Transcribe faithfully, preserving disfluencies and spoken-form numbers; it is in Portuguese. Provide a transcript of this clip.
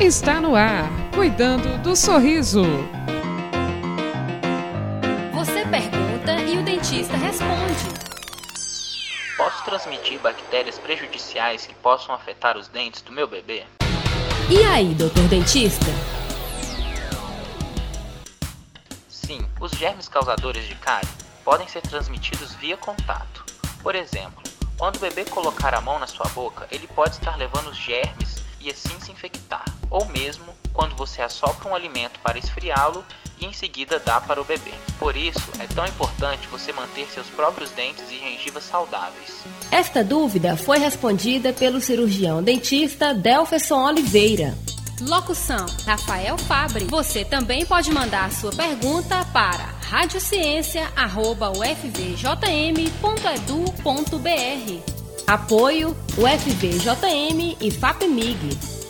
Está no ar, cuidando do sorriso. Você pergunta e o dentista responde. Posso transmitir bactérias prejudiciais que possam afetar os dentes do meu bebê? E aí, doutor dentista? Sim, os germes causadores de cárie podem ser transmitidos via contato. Por exemplo, quando o bebê colocar a mão na sua boca, ele pode estar levando os germes e assim se infectar. Ou mesmo quando você assopra um alimento para esfriá-lo e em seguida dá para o bebê. Por isso, é tão importante você manter seus próprios dentes e gengivas saudáveis. Esta dúvida foi respondida pelo cirurgião dentista Delferson Oliveira. Locução: Rafael Fabre. Você também pode mandar sua pergunta para radiociência arroba u f v j m ponto e d u ponto b r. Apoio U F V J M e FAPEMIG.